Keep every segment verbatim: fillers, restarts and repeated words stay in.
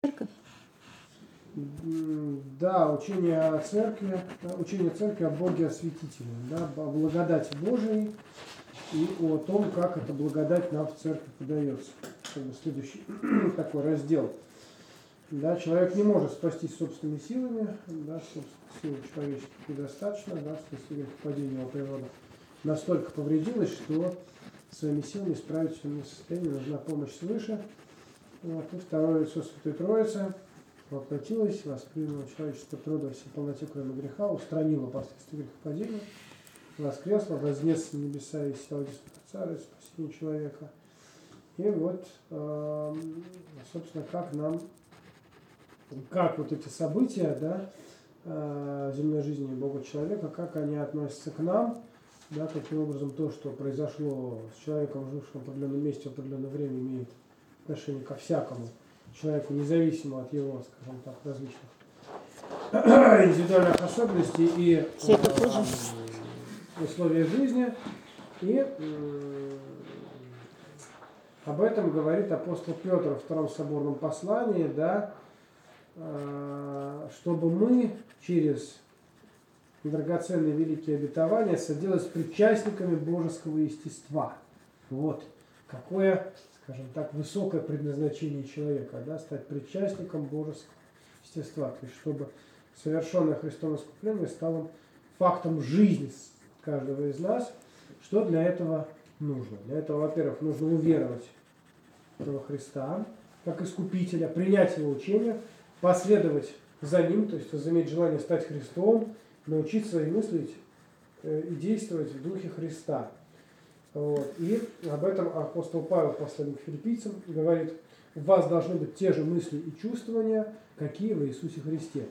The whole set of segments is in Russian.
Церковь? Да, учение о церкви, учение церкви о Боге Осветителе, да, о благодати Божией и о том, как эта благодать нам в церкви подается. Как бы следующий такой раздел. Да, человек не может спастись собственными силами, да, сил человеческих недостаточно, да, в смысле падения его природа настолько повредилась, что своими силами справиться в не состоянии, нужна помощь свыше. Вот, и второе лицо Святой Троицы воплотилась, восприняла человечество труда всей полноте, кроме греха, устранила последствия грехопадения, воскресла, вознесла на небеса и села Отца ради спасения человека. И вот, э, собственно, как нам, как вот эти события, да, э, земной жизни Бога человека, как они относятся к нам, да, каким образом то, что произошло с человеком, жившим в определенном месте в определенное время, имеет отношение ко всякому человеку, независимо от его, скажем так, различных индивидуальных особенностей и э, условий жизни. И э, об этом говорит апостол Петр во втором соборном послании, да, э, чтобы мы через драгоценные великие обетования соделались причастниками божеского естества. Вот какое, скажем так, высокое предназначение человека, да, стать причастником божеского естества, то есть чтобы совершенное Христом искупление стало фактом жизни каждого из нас. Что для этого нужно? Для этого, во-первых, нужно уверовать во Христа как искупителя, принять его учение, последовать за ним, то есть возыметь желание стать Христом, научиться и мыслить и действовать в духе Христа. Вот. И об этом апостол Павел в послании к филиппийцам говорит: у вас должны быть те же мысли и чувствования, какие в Иисусе Христе.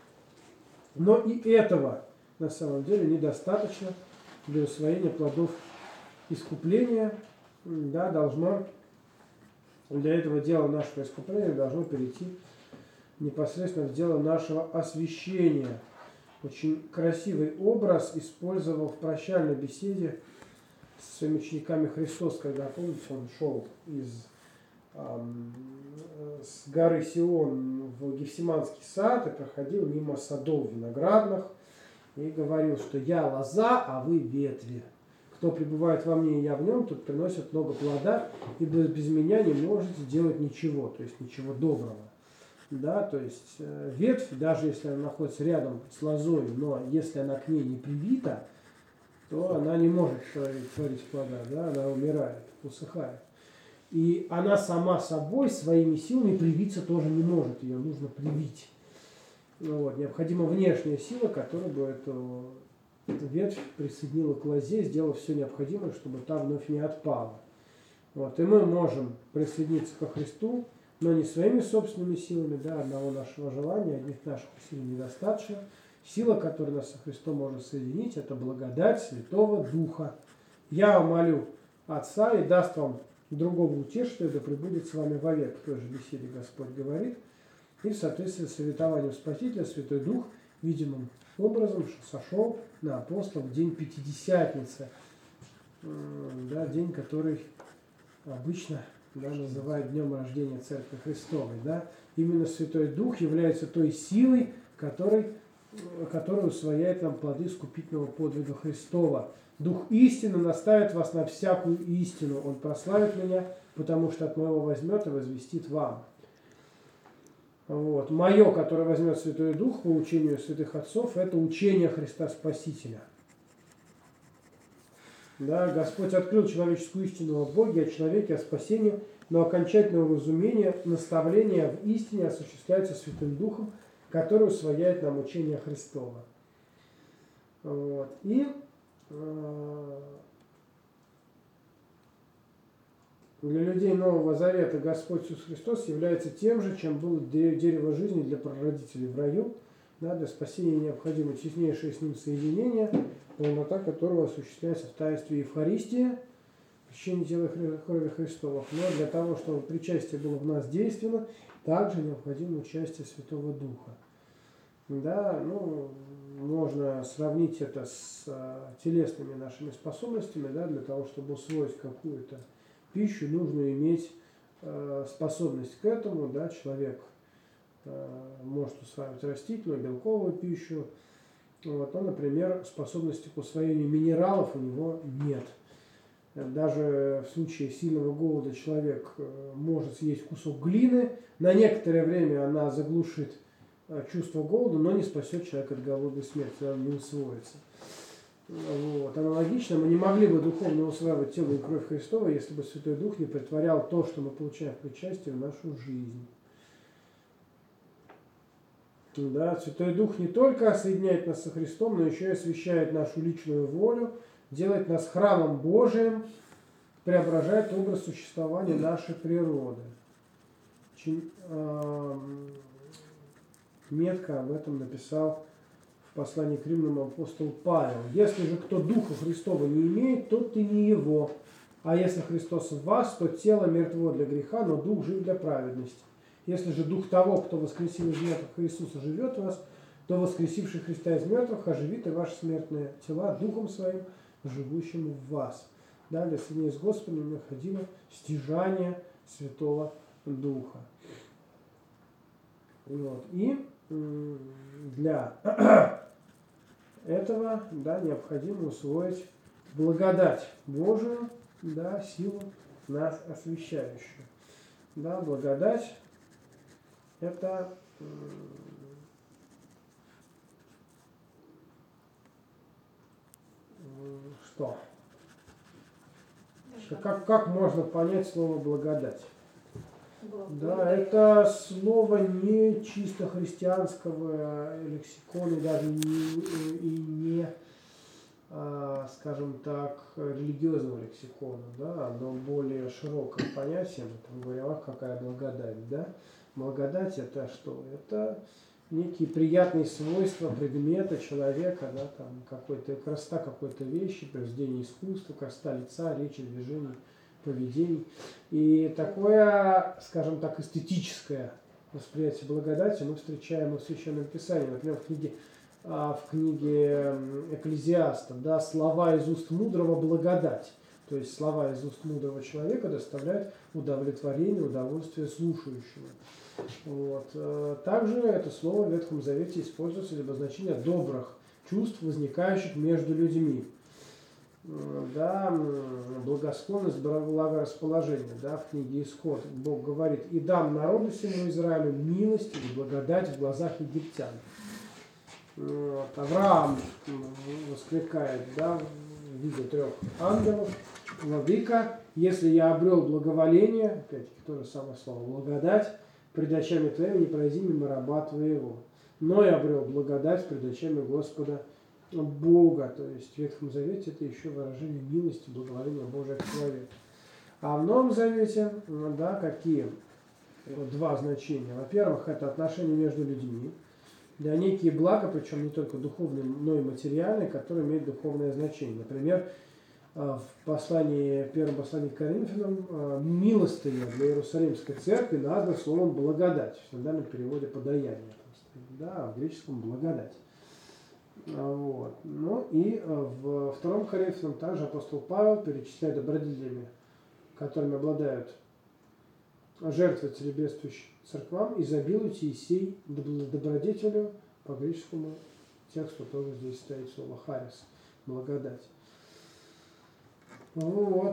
Но и этого на самом деле недостаточно для усвоения плодов искупления. Да, должно, для этого дела нашего искупления должно перейти непосредственно в дело нашего освящения. Очень красивый образ использовал в прощальной беседе с своими учениками Христос, когда, помните, он шел из, эм, с горы Сион в Гефсиманский сад и проходил мимо садов виноградных и говорил, что я лоза, а вы ветви. Кто пребывает во мне и я в нем, тот приносит много плода, ибо без меня не можете делать ничего, то есть ничего доброго. Да, то есть э, ветвь, даже если она находится рядом с лозой, но если она к ней не привита, то она не может творить, творить плода, да, она умирает, усыхает. И она сама собой своими силами привиться тоже не может, ее нужно привить. Ну, вот, необходима внешняя сила, которая бы эту, эту ветвь присоединила к лозе, сделав все необходимое, чтобы та вновь не отпала. Вот, и мы можем присоединиться ко Христу, но не своими собственными силами, да, одного нашего желания, одних наших усилий недостаточно. Сила, которая нас со Христом может соединить, это благодать Святого Духа. Я молю Отца и даст вам другого утешителя, да пребудет с вами вовек. В той же беседе Господь говорит. И в соответствии с обетованием Спасителя Святой Дух видимым образом сошел на апостолов в день Пятидесятницы, да, день, который обычно, да, называют днем рождения Церкви Христовой. Да. Именно Святой Дух является той силой, которой, которая усвояет нам плоды искупительного подвига Христова. Дух истины наставит вас на всякую истину. Он прославит меня, потому что от моего возьмет и возвестит вам. Вот. Мое, которое возьмет Святой Дух по учению святых отцов, это учение Христа Спасителя. Да, Господь открыл человеческую истину о Боге, о человеке, о спасении, но окончательное разумение, наставление в истине осуществляется Святым Духом, который усвояет нам учение Христова. Вот. И э, для людей Нового Завета Господь Иисус Христос является тем же, чем было дерево жизни для прародителей в раю. Да, для спасения необходимо теснейшее с ним соединение, полнота которого осуществляется в таинстве Евхаристии, крещение тела и крови Христовых. Но для того, чтобы причастие было в нас действенно, также необходимо участие Святого Духа. Да, ну, можно сравнить это с а, телесными нашими способностями. Да, для того, чтобы усвоить какую-то пищу, нужно иметь э, способность к этому. Да, человек может усваивать растительную, белковую пищу. Вот. Но, например, способности к усвоению минералов у него нет. Даже в случае сильного голода человек может съесть кусок глины. На некоторое время она заглушит чувство голода, но не спасет человека от голодной смерти, она не усвоится. Вот. Аналогично, мы не могли бы духовно усваивать тело и кровь Христова, если бы Святой Дух не притворял то, что мы получаем в причастии, в нашу жизнь. Да, Святой Дух не только соединяет нас со Христом, но еще и освящает нашу личную волю, делает нас храмом Божиим, преображает образ существования нашей природы. Очень э, метко об этом написал в послании к Римлянам апостол Павел. «Если же кто Духа Христова не имеет, тот и не его. А если Христос в вас, то тело мертво для греха, но Дух жив для праведности. Если же Дух того, кто воскресил из мертвых Иисуса, живет в вас, то воскресивший Христа из мертвых оживит и ваши смертные тела Духом Своим, живущим в вас». Далее, соединяясь с Господом, необходимо стяжание Святого Духа. Вот. И для этого, да, необходимо усвоить благодать Божию, да, силу нас освящающую. Да, благодать – это что? Как, как можно понять слово благодать? Да, это слово не чисто христианского лексикона, даже не, и не, скажем так, религиозного лексикона, да, оно более широкое понятие, мы там говорим, а какая благодать, да? Благодать это что? Это некие приятные свойства предмета, человека, да, там какой-то красота какой-то вещи, произведение искусства, красота лица, речи, движений, поведений. И такое, скажем так, эстетическое восприятие благодати мы встречаем в Священном Писании. Например, в книге, в книге Экклезиаста, да, слова из уст мудрого благодать. То есть слова из уст мудрого человека доставляют удовлетворение, удовольствие слушающему. Вот. Также это слово в Ветхом Завете используется для обозначения добрых чувств, возникающих между людьми. Да, благосклонность, благорасположение. Да, в книге Исход Бог говорит: «И дам народу всему Израилю милость и благодать в глазах египтян». Вот. Авраам воскликает, да, в виде трех ангелов: «Владыка, если я обрел благоволение», опять-таки то же самое слово, благодать, «пред очами Твоими не пройди мимо раба Твоего». Но я обрел благодать пред очами Господа Бога. То есть в Ветхом Завете это еще выражение милости, благоволения Божия к человеку. А в Новом Завете, да, какие два значения? Во-первых, это отношения между людьми. Да, некие блага, причем не только духовные, но и материальные, которые имеют духовное значение. Например, в послании, первом послании к Коринфянам милостыня для Иерусалимской церкви названа словом благодать. В синодальном переводе подаяние. Да, а в греческом благодать. Вот. Ну и в втором Коринфянам также апостол Павел перечисляет добродетелями, которыми обладают жертвы целебествующим церквам, изобилуйте и сей добродетелю, по греческому тексту тоже здесь стоит слово харис, благодать. Вот.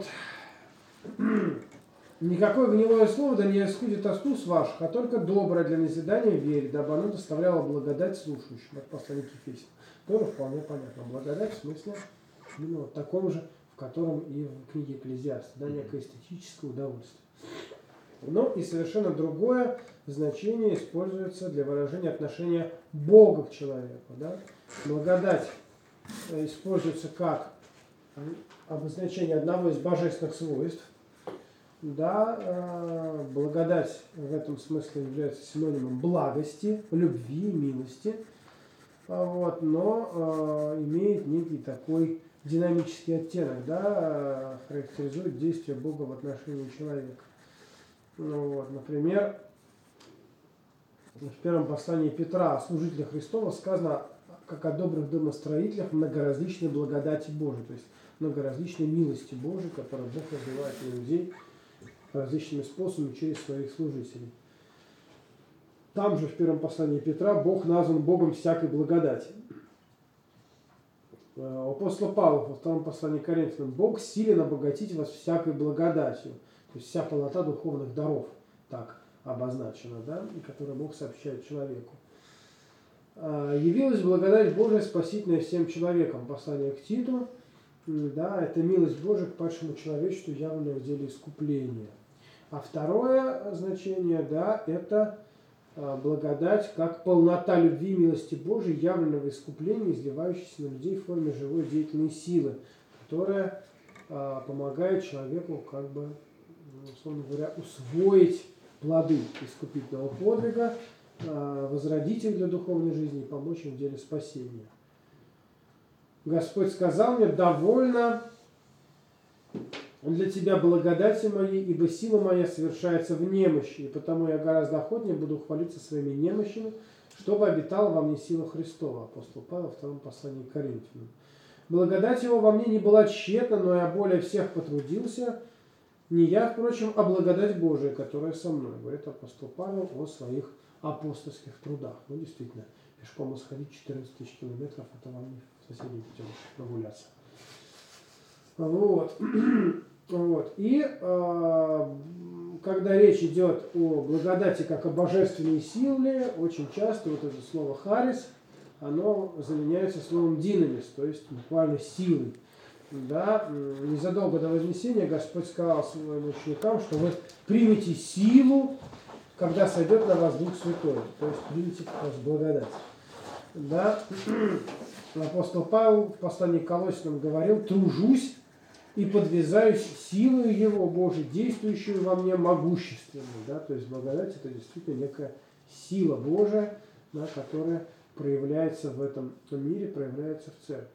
«Никакое гнилое слово да не исходит от уст ваших, а только доброе для назидания в вере, дабы оно доставляло благодать слушающим». Это послание к Ефесянам. Тоже вполне понятно. Благодать в смысле именно вот таком же, в котором и в книге Экклезиаста, да, некое эстетическое удовольствие. Но и совершенно другое значение используется для выражения отношения Бога к человеку. Да? Благодать используется как обозначение одного из божественных свойств. Да, благодать в этом смысле является синонимом благости, любви, милости, вот, но э, имеет некий такой динамический оттенок, да, характеризует действие Бога в отношении человека. Ну, вот, например, в первом послании Петра о служителях Христова сказано как о добрых домостроителях многоразличной благодати Божией, то есть многоразличной милости Божией, которую Бог развивает на людей различными способами через своих служителей. там же в первом послании Петра Бог назван Богом всякой благодати. У апостола Павла во втором послании к Коринфянам: Бог силен обогатить вас всякой благодатью. То есть вся полнота духовных даров так обозначена, да, которую Бог сообщает человеку. Явилась благодать Божия, спасительная всем человекам. Послание к Титу. Да, это милость Божия к падшему человечеству, явленная в деле искупления. А второе значение, да, это благодать как полнота любви и милости Божией, явленного искупления, изливающейся на людей в форме живой деятельной силы, которая а, помогает человеку, как бы, условно говоря, усвоить плоды искупительного подвига, а, возродить их для духовной жизни и помочь им в деле спасения. Господь сказал мне: довольно для тебя благодати моей, ибо сила моя совершается в немощи, и потому я гораздо охотнее буду хвалиться своими немощами, чтобы обитала во мне сила Христова. Апостол Павел в втором послании к Коринфянам. Благодать его во мне не была тщетна, но я более всех потрудился, не я, впрочем, а благодать Божия, которая со мной, говорит апостол Павел о своих апостольских трудах. Ну, действительно, пешком исходить четырнадцать тысяч километров, это вам не в соседнем Петербурге прогуляться. Вот. Вот. И э, когда речь идет о благодати как о божественной силе, очень часто вот это слово «харис», оно заменяется словом «динамис», то есть буквально силой. Да? Незадолго до Вознесения Господь сказал своим ученикам, что вы примете силу, когда сойдет на вас Дух Святой, то есть примите благодать. Да? Апостол Павел в послании к Колоссянам говорил: «Тружусь и подвязаюсь силою Его Божией, действующую во мне могущественно». Да? То есть благодать – это действительно некая сила Божия, да, которая проявляется в этом мире, проявляется в церкви.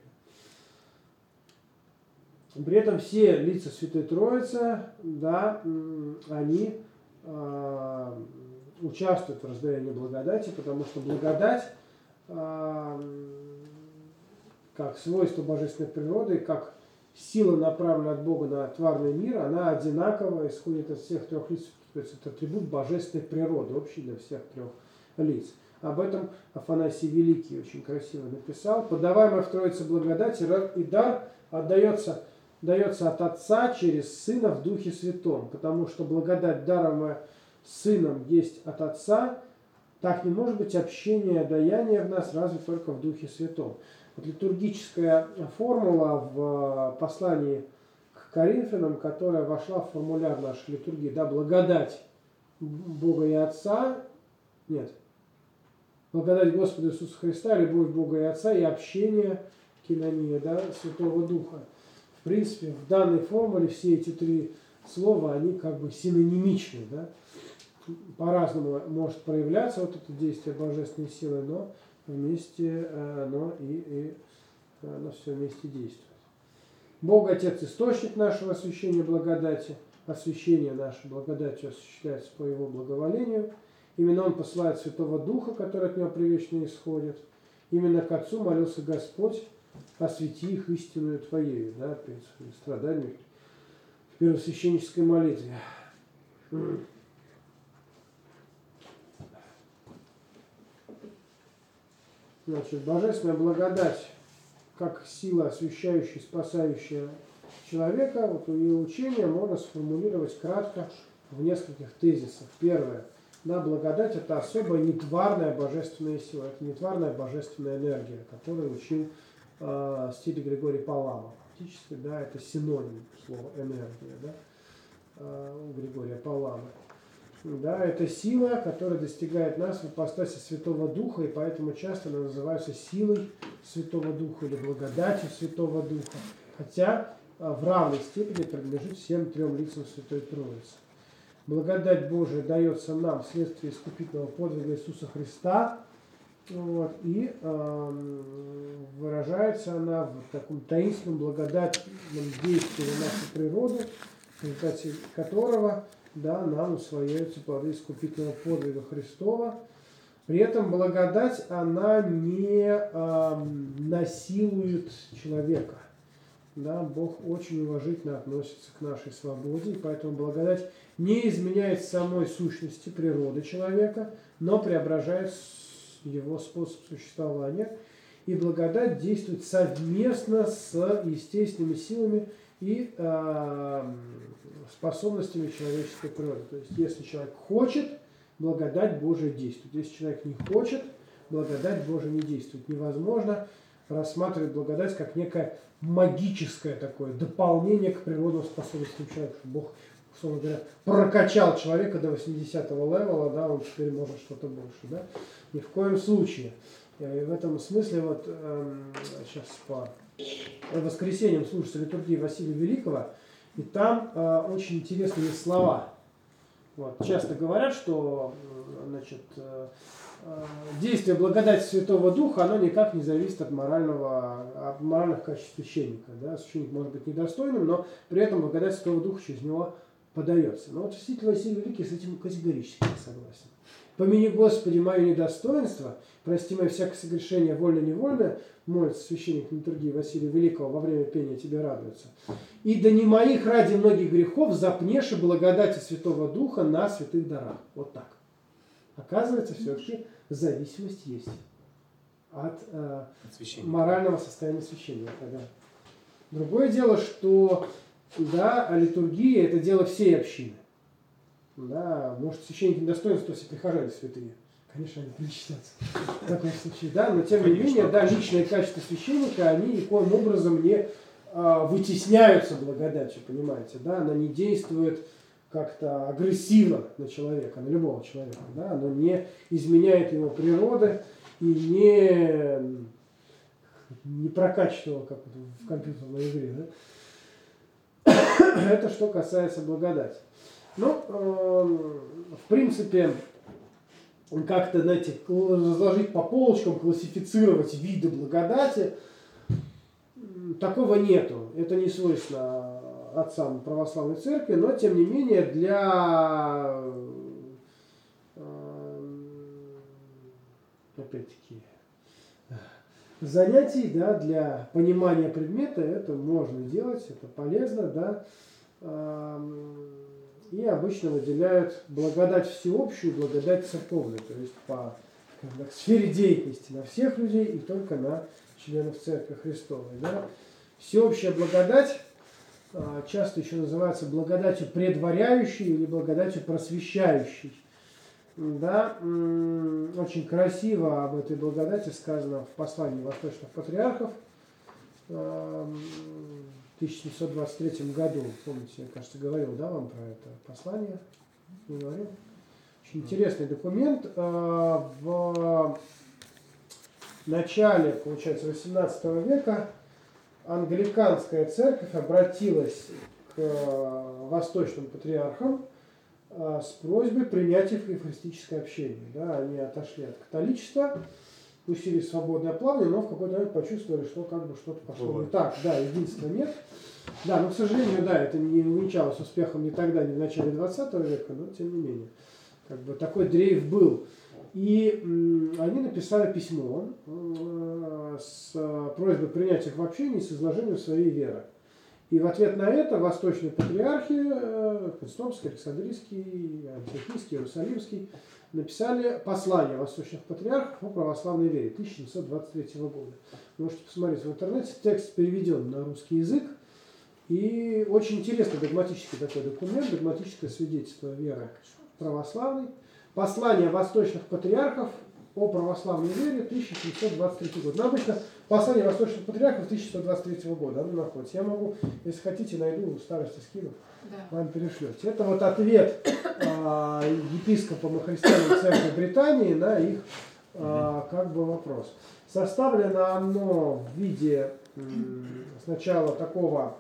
При этом все лица Святой Троицы, да, они э, участвуют в раздаянии благодати, потому что благодать, э, как свойство божественной природы, как сила, направленная от Бога на тварный мир, она одинаково исходит от всех трех лиц. То есть это атрибут божественной природы, общий для всех трех лиц. Об этом Афанасий Великий очень красиво написал. «Подаваемая в Троице благодать и дар отдается, дается от Отца через Сына в Духе Святом, потому что благодать, даруемая Сыном, есть от Отца, так не может быть общения даяния в нас, разве только в Духе Святом». Вот литургическая формула в послании к Коринфянам, которая вошла в формуляр нашей литургии, да, благодать Бога и Отца, нет, благодать Господа Иисуса Христа, любовь Бога и Отца и общение, кинония, да, Святого Духа. В принципе, в данной формуле все эти три слова, они как бы синонимичны, да. По-разному может проявляться вот это действие божественной силы, но вместе, но и, и оно все вместе действует. Бог Отец – источник нашего освящения благодати, освящение наше благодатью осуществляется по Его благоволению. Именно Он посылает Святого Духа, который от Него привечно исходит. Именно к Отцу молился Господь: освети их истинную Твоею, да, перед своими страданиями в первосвященнической молитве. Значит, божественная благодать, как сила, освящающая, спасающая человека, вот ее учение можно сформулировать кратко в нескольких тезисах. Первое. Да, благодать – это особая нетварная божественная сила, это нетварная божественная энергия, которую учил э, стиль Григорий Палама. Фактически, да, это синоним слова энергия, да, э, у Григория Паламы. Да, это сила, которая достигает нас в ипостаси Святого Духа, и поэтому часто она называется силой Святого Духа или благодатью Святого Духа, хотя в равной степени принадлежит всем трем лицам Святой Троицы. Благодать Божия дается нам вследствие искупительного подвига Иисуса Христа, вот, и э, выражается она в таком таинственном благодатном действии на нашу природу, в результате которого, да, нам усвояются плоды искупительного подвига Христова. При этом благодать, она не э, насилует человека. Да, Бог очень уважительно относится к нашей свободе, и поэтому благодать не изменяет самой сущности природы человека, но преображает его способ существования. И благодать действует совместно с естественными силами и э, способностями человеческой природы. То есть, если человек хочет, благодать Божия действует. Если человек не хочет, благодать Божия не действует. Невозможно рассматривать благодать как некое магическое такое дополнение к природным способностям человека. Бог, условно говоря, прокачал человека до восьмидесятого левела, да, он теперь может что-то больше. Да? Ни в коем случае. И в этом смысле, вот э, сейчас по воскресеньям слушается литургии Василия Великого, и там э, очень интересные слова. Вот, часто говорят, что значит, э, э, действие благодати Святого Духа, оно никак не зависит от, морального, от моральных качеств священника. Да? Священник может быть недостойным, но при этом благодать Святого Духа через него подается. Но вот святитель Василий Великий с этим категорически не согласен. «Помяни, Господи, мое недостоинство, прости мое всякое согрешение, вольно-невольно», молится священник литургии Василия Великого, во время пения тебе радуется. «И да не моих ради многих грехов запнешь и благодати Святого Духа на святых дарах». Вот так. Оказывается, все-таки зависимость есть от, э, от морального состояния священника. Да. Другое дело, что да, литургия – это дело всей общины. Да, может, священники недостоинства, если прихожане святые. Конечно, они причитаются в таком случае, да, но тем не менее, да, личные качества священника, они никоим образом не а, вытесняются благодатью, понимаете, да, она не действует как-то агрессивно на человека, на любого человека, да, она не изменяет его природы и не, не прокачивает его, как в компьютерной игре, да. Это что касается благодати. Ну, э, в принципе, как-то, знаете, разложить по полочкам, классифицировать виды благодати, такого нету. Это не свойственно отцам православной церкви, но, тем не менее, для, э, опять-таки, занятий, да, для понимания предмета это можно делать, это полезно, да. И обычно выделяют благодать всеобщую и благодать церковную, то есть по так, сфере деятельности на всех людей и только на членов Церкви Христовой. Да. Всеобщая благодать часто еще называется благодатью предваряющей или благодатью просвещающей. Да. Очень красиво об этой благодати сказано в послании Восточных Патриархов в тысяча семьсот двадцать третьем году, помните, я, кажется, говорил, да, вам про это послание? Не говорил? Очень интересный документ. В начале, получается, восемнадцатого века англиканская церковь обратилась к восточным патриархам с просьбой принять их в евхаристическое общение. Да, они отошли от католичества, пустили свободное плавание, но в какой-то момент почувствовали, что как бы что-то пошло не так. Да, единства нет. Да, но, к сожалению, да, это не увенчалось успехом ни тогда, ни в начале двадцатого века, но тем не менее. Как бы такой дрейф был. И м, они написали письмо э, с просьбой принять их в общение с изложением своей веры. И в ответ на это восточные патриархи, э, Константинопольский, Александрийский, Антиохийский, Иерусалимский, написали послание восточных патриархов о православной вере тысяча семьсот двадцать третьего года. Можете посмотреть в интернете, текст переведен на русский язык. И очень интересный догматический такой документ, догматическое свидетельство веры православной. Послание восточных патриархов о православной вере тысяча семьсот двадцать третий год. Но обычно послание восточных патриархов тысяча семьсот двадцать третьего года, оно находится. Я могу, если хотите, найду, в старости скину, да. Вам перешлете. Это вот ответ э, епископам и христианам Церкви Британии на их э, как бы вопрос. Составлено оно в виде э, сначала такого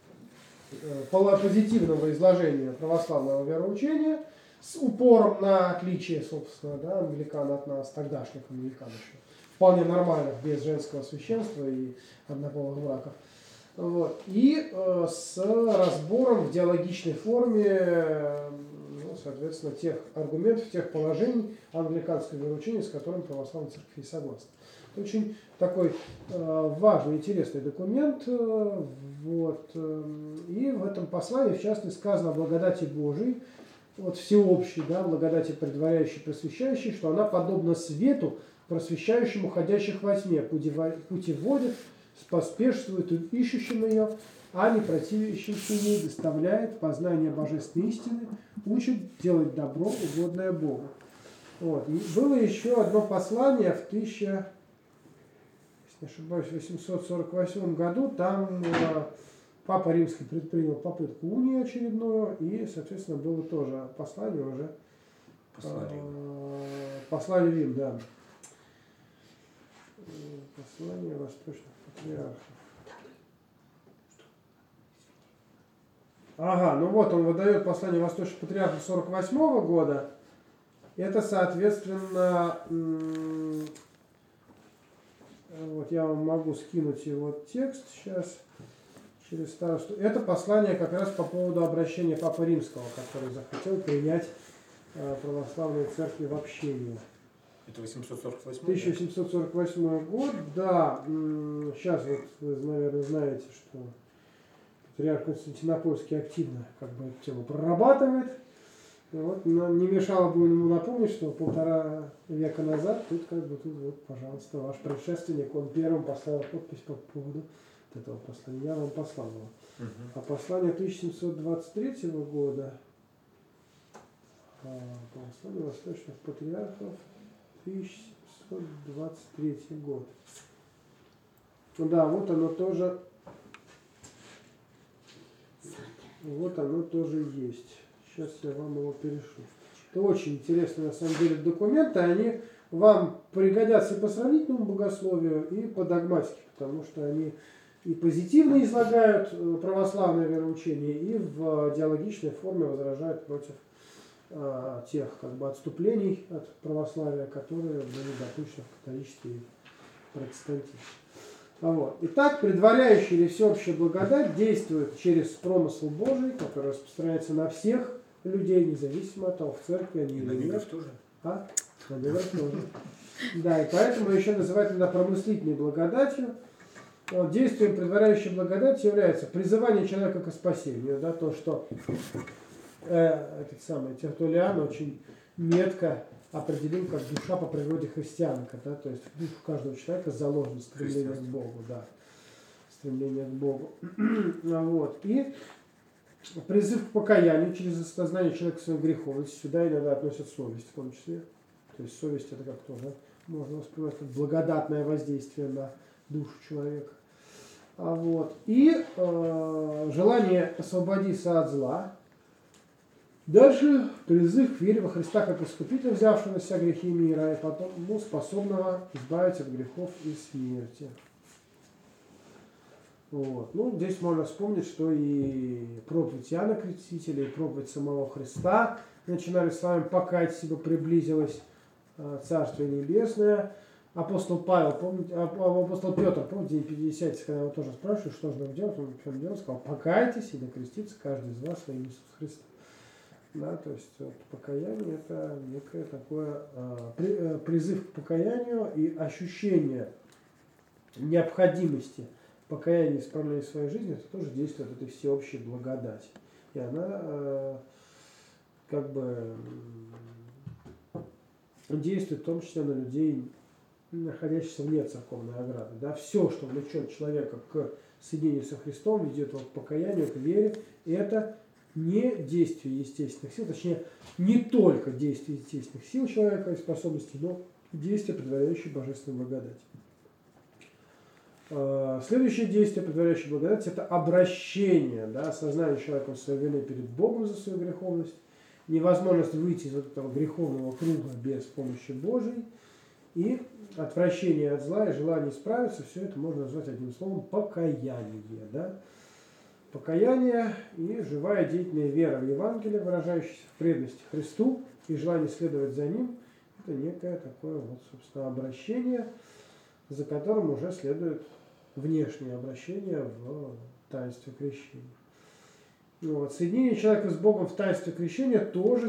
э, позитивного изложения православного вероучения, с упором на отличие, собственно, да, англикан от нас, тогдашних англикан еще, вполне нормальных, без женского священства и однополых браков. Вот. И э, с разбором в диалогичной форме, ну, соответственно, тех аргументов, тех положений англиканского вероучения, с которым православная церковь не согласна. Это очень такой э, важный, интересный документ. Э, вот, э, и в этом послании, в частности, сказано о благодати Божией, вот всеобщей, да, благодати предваряющей, просвещающей, что она подобна свету, просвещающему ходящих во тьме, путеводит, поспешствует ищущим ее, а не противящимся ей, доставляет познание божественной истины, учит делать добро, угодное Богу. Вот. И было еще одно послание в тысяча, если не ошибаюсь, восемьсот сорок восьмом году. Там э, Папа Римский предпринял попытку унии очередную, и, соответственно, было тоже послание уже. Послание, э, послание Рим, да. Послание восточных патриархов. Ага, ну вот он выдает послание восточных патриархов сорок восьмого года. Это, соответственно, вот я вам могу скинуть его текст сейчас через старосту. Это послание как раз по поводу обращения Папы Римского, который захотел принять православные церкви в общение. Это восемьсот сорок восьмой? тысяча восемьсот сорок восьмой год, да. Сейчас вот вы, наверное, знаете, что патриарх Константинопольский активно как бы эту тему прорабатывает. И вот не мешало бы ему напомнить, что полтора века назад тут как бы тут вот, пожалуйста, ваш предшественник, он первым поставил подпись по поводу этого послания. Я вам послал его. Угу. А послание тысяча семьсот двадцать третьего года, а, послание восточных патриархов, тысяча семьсот двадцать третий год. Ну да, вот оно тоже, вот оно тоже есть. Сейчас я вам его перешлю. Это очень интересные на самом деле документы, они вам пригодятся и по сравнительному богословию, и по догматике, потому что они и позитивно излагают православное вероучение, и в диалогичной форме возражают против а, тех как бы отступлений от православия, которые были допущены в католичестве и протестантизме. Вот. Итак, предваряющая или всеобщая благодать действует через промысл Божий, который распространяется на всех людей, независимо от того, в церкви они или нет. На негров тоже? А? На негров тоже. Да, и поэтому еще называют это промыслительной благодатью. Вот, действием предваряющей благодати является призывание человека к спасению. Да, то, что э, этот самый Тертуллиан очень метко определил как душа по природе христианка. Да, то есть в душу каждого человека заложено стремление к Богу. Да, стремление к Богу. Вот. И призыв к покаянию через осознание человека своей греховности. Сюда иногда относят совесть в том числе. То есть совесть это как тоже можно воспринимать как благодатное воздействие на душу человека. А вот. И э, желание освободиться от зла. Дальше призыв к вере во Христа как Искупителя, взявшего на себя грехи мира, и потом ну, способного избавить от грехов и смерти. Вот. Ну, здесь можно вспомнить, что и проповедь Иоанна Крестителя, и проповедь самого Христа начинали с вами «покайтесь, ибо приблизилось э, Царствие Небесное». Апостол Павел, помните, апостол Петр, помните, день Пятидесятницы, когда его тоже спрашивали, что же нам делать, он в чем дело, сказал: покайтесь и да крестится каждый из вас во имя Иисуса Христа. Да, то есть вот, покаяние это некое такое э, при, э, призыв к покаянию и ощущение необходимости покаяния и исправления своей жизни, это тоже действует этой всеобщей благодати. И она э, как бы действует в том числе на людей, находящихся вне церковной ограды. Да, все, что влечет человека к соединению со Христом, ведет его к покаянию, к вере, и это не действие естественных сил, точнее, не только действие естественных сил человека и способностей, но действие, предваряющее божественную благодать. Следующее действие, предваряющее благодать, это обращение, да, осознание человеком своей вины перед Богом за свою греховность, невозможность выйти из вот этого греховного круга без помощи Божией, и отвращение от зла и желание исправиться, все это можно назвать одним словом покаяние. Да? Покаяние и живая деятельная вера в Евангелие, выражающаяся в преданности Христу и желание следовать за Ним, это некое такое вот, собственно, обращение, за которым уже следует внешнее обращение в таинстве крещения. Вот. Соединение человека с Богом в таинстве крещения тоже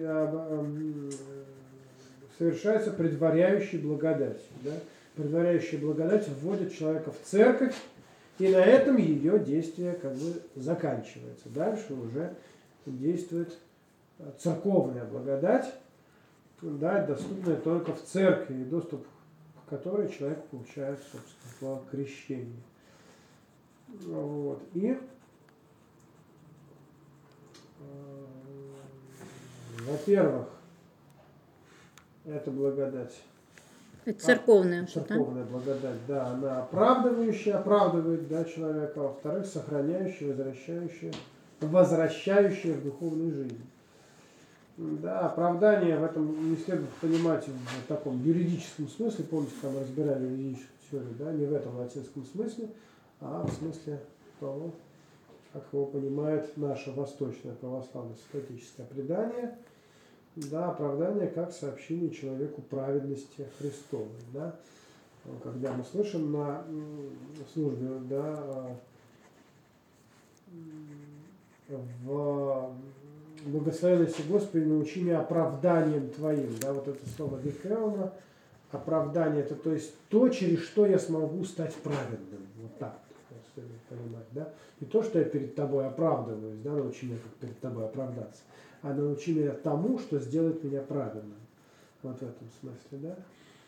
совершается предваряющей благодатью. Да? Предваряющая благодать вводит человека в церковь, и на этом ее действие как бы заканчивается. Дальше уже действует церковная благодать, да, доступная только в церкви, и доступ к которой человек получает, собственно, по крещению. Вот. И во-первых, это благодать. Это церковная. А, церковная да? благодать, да, она оправдывающая, оправдывает да, человека, а во-вторых, сохраняющая, возвращающая, возвращающая в духовную жизнь. Да, оправдание в этом не следует понимать в таком юридическом смысле, помните, там мы разбирали юридическую теорию, да, не в этом латинском смысле, а в смысле того, как его понимает наше восточное православное сократическое предание, да, оправдание как сообщение человеку праведности Христовой. Да. Когда мы слышим на службе, да, в благословенности Господи, научи меня оправданием Твоим. Да, вот это слово «дикеума», оправдание, это то есть то, через что я смогу стать праведным. Вот так, если понимать, да. Не то, что я перед Тобой оправдываюсь, да, научи меня, как перед Тобой оправдаться, а научи меня тому, что сделает меня праведным. Вот в этом смысле, да.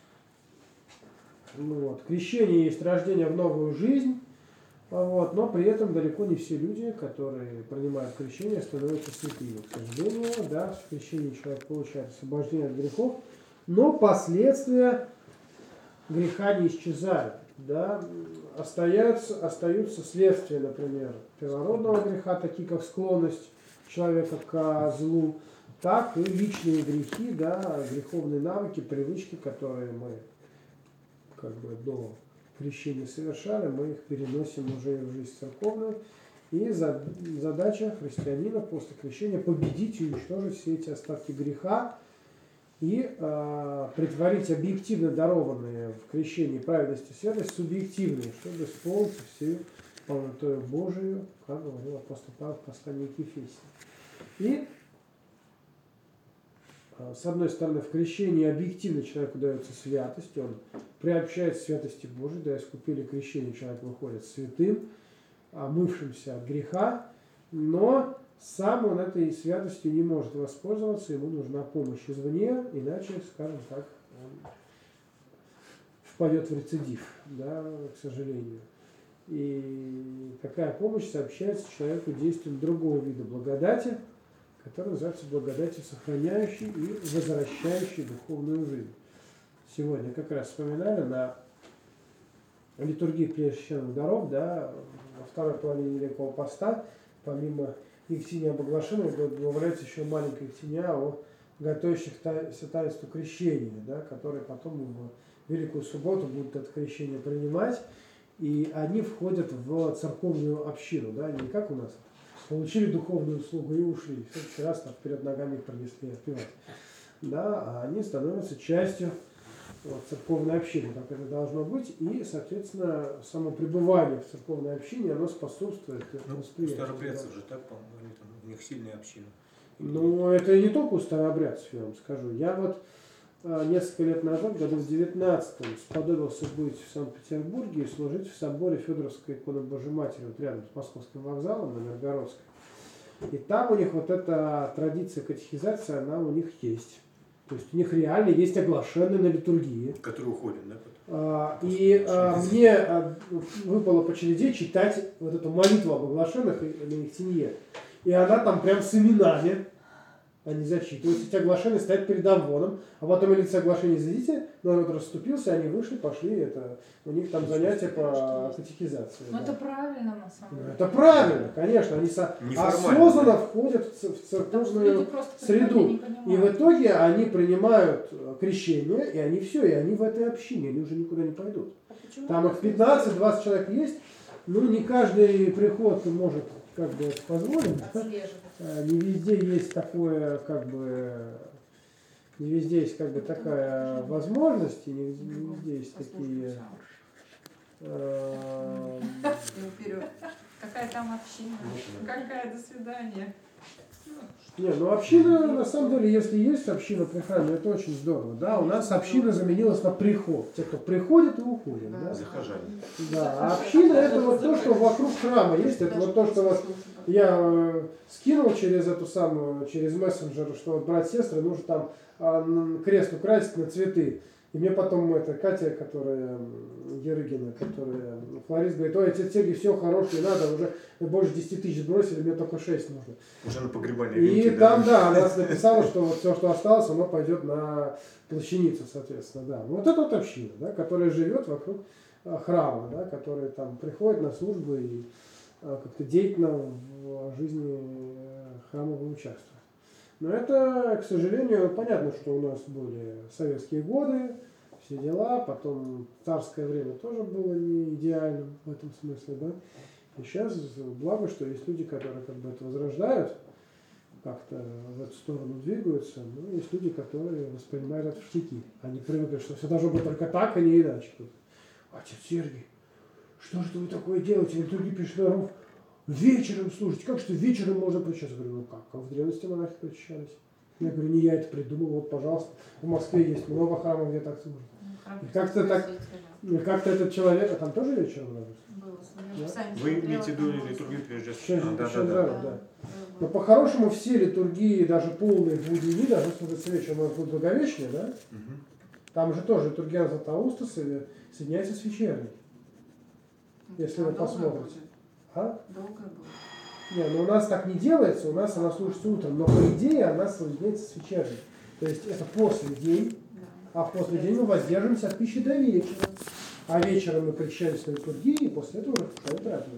Ну, вот. Крещение есть рождение в новую жизнь, вот, но при этом далеко не все люди, которые принимают крещение, становятся святыми. К сожалению, да, в крещении человек получает освобождение от грехов, но последствия греха не исчезают. Да. Остаются, остаются следствия, например, первородного греха, такие как склонность человека к злу, так и личные грехи, да, греховные навыки, привычки, которые мы как бы до крещения совершали, мы их переносим уже в жизнь церковную. И задача христианина после крещения победить и уничтожить все эти остатки греха и э, претворить объективно дарованные в крещении праведность и святость субъективные, чтобы исполнить всю полнотою Божию, как говорил апостол Павел в послании к Ефесянам. И э, с одной стороны, в крещении объективно человеку дается святость, он приобщается к святости Божией, да, искупили крещение, человек выходит святым, омывшимся от греха, но сам он этой святостью не может воспользоваться, ему нужна помощь извне, иначе, скажем так, он впадет в рецидив, да, к сожалению. И такая помощь сообщается человеку действием другого вида благодати, который называется благодатью сохраняющей и возвращающей духовную жизнь. Сегодня как раз вспоминали на литургии Преосвященных даров, да, во второй половине Великого Поста, помимо Ектения Обоглашенного, добавляется еще маленькая Ектения о готовящих таинству крещения, да, которые потом в Великую Субботу будут это крещение принимать, и они входят в церковную общину, да, не как у нас, получили духовную услугу и ушли, в следующий раз там вперед ногами их пронесли отпевать, да, а они становятся частью вот, церковной общины, так это должно быть, и, соответственно, само пребывание в церковной общине, оно способствует ну, восприятию. У старобрядцев же так, по-моему, они там, у них сильная община. Ну, это не только у старообрядцев, я вам скажу. Я вот а, несколько лет назад, году в девятнадцатом, сподобился быть в Санкт-Петербурге и служить в соборе Федоровской иконы Божьей Матери, вот рядом с Московским вокзалом на Миргородской. И там у них вот эта традиция катехизации, она у них есть. То есть у них реально есть оглашенные на литургии. Которые уходят, да? А, и а, мне а, выпало по череде читать вот эту молитву об оглашенных на Ектенье. И она там прям с именами, они зачитываются. Эти оглашенные стоят перед амвоном, а потом лица оглашения зайдите, народ расступился, они вышли, пошли, это у них там занятия по катехизации. Ну да. это правильно на самом деле. Это правильно, конечно, они со... осознанно входят в церковную среду. И в итоге они принимают крещение, и они все, и они в этой общине, они уже никуда не пойдут. А там их пятнадцать-двадцать человек есть, ну не каждый приход может как бы это позволить. Да? Не везде есть такое, как бы, не везде есть как бы такая возможность, и не везде, не везде есть такие... Э, Какая там община? Какая до свидания? Не, ну община, на самом деле, если есть община при храме, это очень здорово. Да, у нас община заменилась на приход. Те, кто приходит и уходит. Да? Захожане. Да, а община это вот то, что вокруг храма есть. Это вот то, что вот я э, скинул через эту самую, через мессенджер, что вот брать сестры, нужно там э, крест украсить на цветы. И мне потом это Катя, которая Ерыгина, которая флорист, говорит: ой, эти серьги все хорошие, надо, уже больше десяти тысяч бросили, мне только шесть нужно. Уже на погребальной И венке, там, да? да, она написала, что вот все, что осталось, оно пойдет на плащаницу, соответственно, да. Вот это вот община, да, которая живет вокруг а, храма, да, которая там приходит на службу и а, как-то деятельно в жизни храмовой участвует. Но это, к сожалению, понятно, что у нас были советские годы, все дела, потом царское время тоже было не идеальным в этом смысле, да. И сейчас благо, что есть люди, которые как бы это возрождают, как-то в эту сторону двигаются, но есть люди, которые воспринимают это в штыки. Они привыкли, что все должно быть только так, а не иначе. Отец Сергий, что же вы такое делаете? Вы другие пришли на руф, вечером служите. Как что вечером можно причащаться? Я говорю: ну как, как в древности монахи причащались? Я говорю: не я это придумал, вот, пожалуйста, в Москве есть много храмов, где так служат. И как-то так, как-то этот человек, а там тоже вечером работает? Да? Вы имеете в виду литургию прежде Сейчас, всего? Да, сейчас да, да. да, да. Но по-хорошему все литургии, даже полные в будние дни, даже служиться вечером, у нас будет Благовещение, да? Угу. Там же тоже литургия Златоуста соединяется с вечерней. Если вы посмотрите. А? Долго было. Не, ну у нас так не делается, у нас она служится утром, но по идее она соединяется с вечерней. То есть это после день, а в после день мы воздержимся от пищи до вечера. А вечером мы причащаемся на литургии, и после этого уже вкушаем трапезу.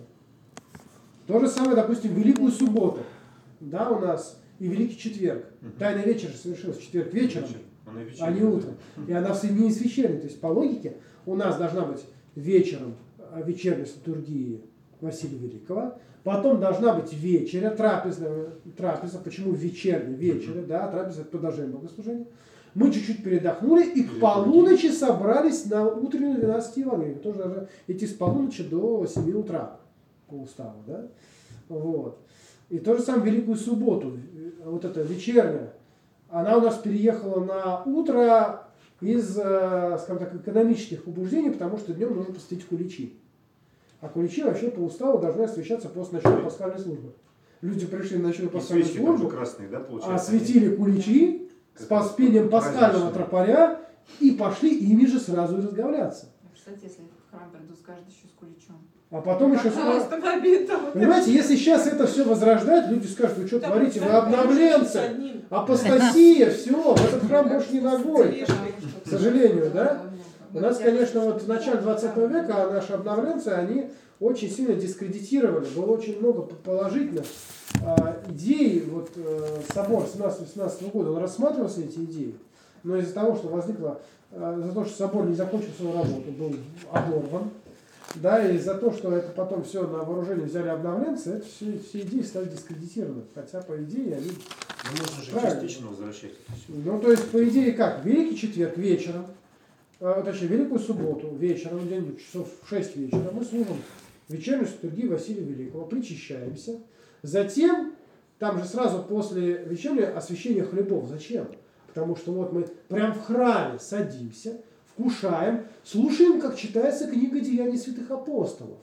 То же самое, допустим, Великую Субботу. Да, у нас и Великий Четверг. Тайный вечер же совершился в четверг вечером, а не утром. И она в соединении с вечерней. То есть по логике у нас должна быть вечером вечерняя литургии Василия Великого. Потом должна быть вечеря, трапеза. трапеза. Почему вечерняя? Вечеря, да, трапеза — это продолжение богослужения. Мы чуть-чуть передохнули и к полуночи собрались на утреннюю двенадцать Евангелий. Тоже должны идти с полуночи до семи утра по уставу, да? Вот. И то же самое Великую Субботу, вот эта вечерняя, она у нас переехала на утро из, скажем так, экономических побуждений, потому что днем нужно посвятить куличи. А куличи вообще по уставу должны освещаться после начала пасхальной службы. Люди пришли на ночную пасхальную службу, красные, да, осветили куличи с поспением пасхального тропаря и пошли ими же сразу и разговляться. Кстати, если в храм придут, скажут еще с куличом. А потом еще... Пожалуйста, побито. Понимаете, если сейчас это все возрождать, люди скажут: вы что творите, вы обновленцы, апостасия, все, в этот храм больше не ногой. К сожалению, да? У нас, конечно, вот в начале двадцатого века наши обновленцы, они очень сильно дискредитировали. Было очень много положительных а, идей. Вот а, собор семнадцатого-восемнадцатого года, он рассматривал все эти идеи. Но из-за того, что возникло, а, за то, что собор не закончил свою работу, был оборван, да, и за то, что это потом все на вооружение взяли обновленцы, это все, все идеи стали дискредитированы. Хотя, по идее, они... Ну, можно же правильно. частично возвращать это все. Ну, то есть, по идее, как? Великий Четверг вечером, э, точнее, Великую Субботу вечером, день часов в шесть вечера, мы служим вечернюю литургию Василия Великого, причащаемся. Затем, там же сразу после вечерней освящение хлебов. Зачем? Потому что вот мы прям в храме садимся, вкушаем, слушаем, как читается книга «Деяний святых апостолов».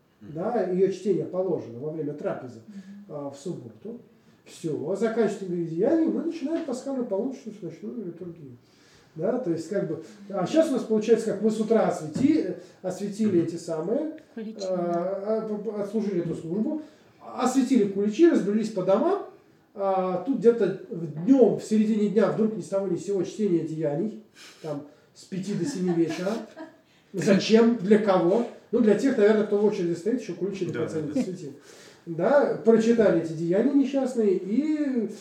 Да, ее чтение положено во время трапезы а, в субботу. Все, заканчивается книга «Деяний», мы начинаем пасхальную полуночную ночную литургию. Да, то есть как бы, а сейчас у нас получается, как мы с утра осветили, осветили эти самые, а, отслужили эту службу, осветили куличи, разбрелись по домам, а, тут где-то днем, в середине дня вдруг ни с того ни с сего чтение деяний, там с пяти до семи вечера. Зачем? Для кого? Ну, для тех, наверное, кто в очереди стоит, еще ключи до конца не засветил. Да, прочитали эти деяния несчастные и...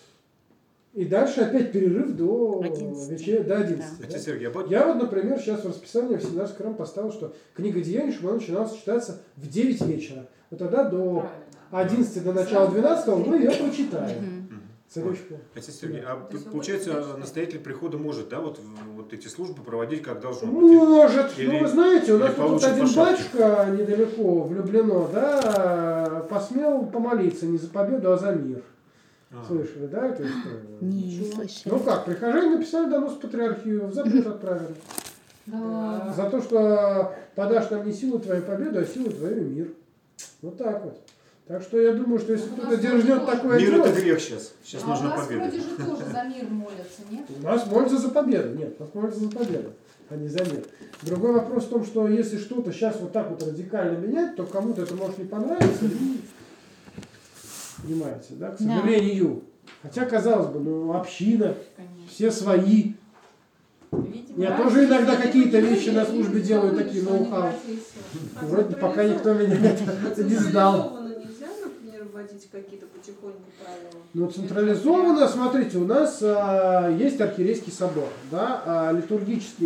И дальше опять перерыв до вечера, до одиннадцати. Да. Да. Сергей, а Я вот, например, сейчас в расписании в семинарский храм поставил, что книга Деяний, чтобы она начиналась читаться в девять вечера. Вот тогда до одиннадцати, до начала двенадцатого мы ее прочитаем. Царюшка. Отец Сергей, а То есть вы получается, будете настоятель прихода может, да, вот, вот эти службы проводить как должно быть? Может. Или- Ну, вы знаете, у или нас тут получит один по шапке. батюшка недалеко, влюблено, да, посмел помолиться не за победу, а за мир. А. Слышали, да, эту историю? Не, не Ну слышали. как, прихожане написали донос в патриархию, в запрет отправили. Да. За то, что подашь нам не силу твою победу, а силу твою мир. Вот так вот. Так что я думаю, что если У кто-то нас дерзнет тоже такое Мир делать, это грех сейчас. Сейчас А у нужна нас победа. вроде же тоже за мир молятся, нет? у нас молятся за победу. Нет, у нас молятся за победу, а не за мир. Другой вопрос в том, что если что-то сейчас вот так вот радикально менять, то кому-то это может не понравиться. И... Понимаете, да, к Да. сожалению. Хотя, казалось бы, ну, община, Конечно. все свои. Видимо, Я да, тоже иногда видимо, какие-то люди вещи на службе люди делаю думают, такие что они ноу-хау. братья и сестры. Вроде пока никто меня это не сдал. Централизованно нельзя, например, вводить какие-то потихоньку правила? Ну, централизованно, смотрите, у нас а, есть архиерейский собор, да, а литургические